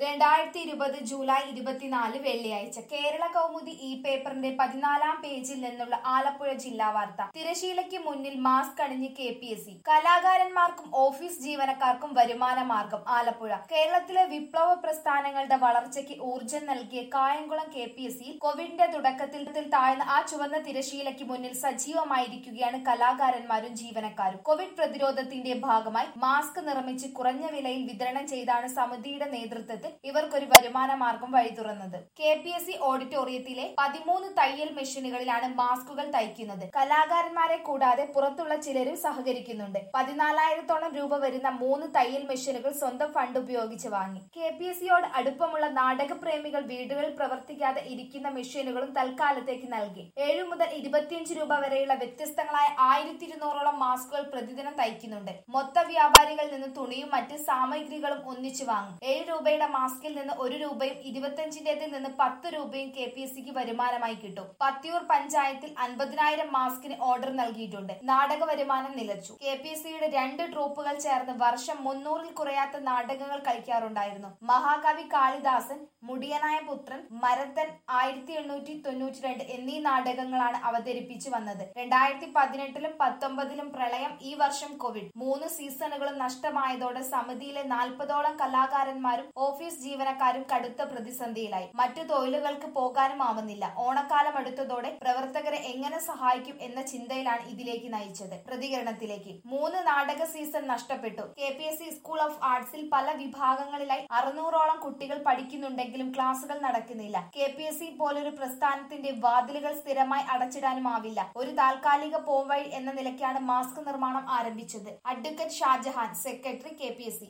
2020 July 24 വെള്ളിയാഴ്ച കേരള കൗമുദി ഈ പേപ്പറിന്റെ 14-ാം പേജിൽ നിന്നുള്ള ആലപ്പുഴ ജില്ലാ വാർത്ത. തിരശീലയ്ക്ക് മുന്നിൽ മാസ്ക് അണിഞ്ഞ് KPSC. കലാകാരന്മാർക്കും ഓഫീസ് ജീവനക്കാർക്കും വരുമാന മാർഗം. ആലപ്പുഴ. കേരളത്തിലെ വിപ്ലവ പ്രസ്ഥാനങ്ങളുടെ വളർച്ചയ്ക്ക് ഊർജ്ജം നൽകിയ കായംകുളം KPSC കോവിഡിന്റെ തുടക്കത്തിൽ താഴ്ന്ന ആ ചുവന്ന തിരശീലയ്ക്ക് മുന്നിൽ സജീവമായിരിക്കുകയാണ് കലാകാരന്മാരും ജീവനക്കാരും. കോവിഡ് പ്രതിരോധത്തിന്റെ ഭാഗമായി മാസ്ക് നിർമ്മിച്ച് കുറഞ്ഞ വിലയിൽ വിതരണം ചെയ്താണ് സമിതിയുടെ നേതൃത്വത്തിൽ ഇവർക്കൊരു വരുമാന മാർഗം വഴി തുറന്നത്. KPSC ഓഡിറ്റോറിയത്തിലെ 13 തയ്യൽ മെഷീനുകളിലാണ് മാസ്കുകൾ തയ്ക്കുന്നത്. കലാകാരന്മാരെ കൂടാതെ പുറത്തുള്ള ചിലരും സഹകരിക്കുന്നുണ്ട്. 14,000-ഓളം രൂപ വരുന്ന 3 തയ്യൽ മെഷീനുകൾ സ്വന്തം ഫണ്ട് ഉപയോഗിച്ച് വാങ്ങി. KPSCയോട് അടുപ്പമുള്ള നാടകപ്രേമികൾ വീടുകളിൽ പ്രവർത്തിക്കാതെ ഇരിക്കുന്ന മെഷീനുകളും തൽക്കാലത്തേക്ക് നൽകി. 7 മുതൽ 25 രൂപ വരെയുള്ള വ്യത്യസ്തങ്ങളായ 1,200-ഓളം മാസ്കുകൾ പ്രതിദിനം തയ്ക്കുന്നുണ്ട്. മൊത്ത വ്യാപാരികളിൽ നിന്ന് തുണിയും മറ്റ് സാമഗ്രികളും ഒന്നിച്ചു വാങ്ങും. 7 രൂപയുടെ മാസ്കിൽ നിന്ന് 1 രൂപയും 25-ന്റേതിൽ നിന്ന് 10 രൂപയും KPSCക്ക് വരുമാനമായി കിട്ടും. പത്തിയൂർ പഞ്ചായത്തിൽ 50,000 മാസ്കിന് ഓർഡർ നൽകിയിട്ടുണ്ട്. നാടക വരുമാനം നിലച്ചു. KPSCയുടെ 2 ട്രൂപ്പുകൾ ചേർന്ന് വർഷം 300-ൽ കുറയാത്ത നാടകങ്ങൾ കളിക്കാറുണ്ടായിരുന്നു. മഹാകവി കാളിദാസൻ, മുടിയനായ പുത്രൻ, മരത്തൻ, 1892 എന്നീ നാടകങ്ങളാണ് അവതരിപ്പിച്ചു വന്നത്. 2018-ലും 19-ലും പ്രളയം, ഈ വർഷം കോവിഡ്. 3 സീസണുകളും നഷ്ടമായതോടെ സമിതിയിലെ 40-ഓളം കലാകാരന്മാരും ഓഫീസ് ജീവനക്കാരും കടുത്ത പ്രതിസന്ധിയിലായി. മറ്റു തൊഴിലുകൾക്ക് പോകാനും ആവുന്നില്ല. ഓണക്കാലം അടുത്തതോടെ പ്രവർത്തകരെ എങ്ങനെ സഹായിക്കും എന്ന ചിന്തയിലാണ് ഇതിലേക്ക് നയിച്ചത്. പ്രതികരണത്തിലേക്ക്. 3 നാടക സീസൺ നഷ്ടപ്പെട്ടു. KPSC സ്കൂൾ ഓഫ് ആർട്സിൽ പല വിഭാഗങ്ങളിലായി 600-ഓളം കുട്ടികൾ പഠിക്കുന്നുണ്ടെങ്കിലും ക്ലാസുകൾ നടക്കുന്നില്ല. KPSC പോലൊരു പ്രസ്ഥാനത്തിന്റെ വാതിലുകൾ സ്ഥിരമായി അടച്ചിടാനും ആവില്ല. ഒരു താൽക്കാലിക പോംവഴി എന്ന നിലയ്ക്കാണ് മാസ്ക് നിർമ്മാണം ആരംഭിച്ചത്. Advocate Shajahan, secretary, KPSC.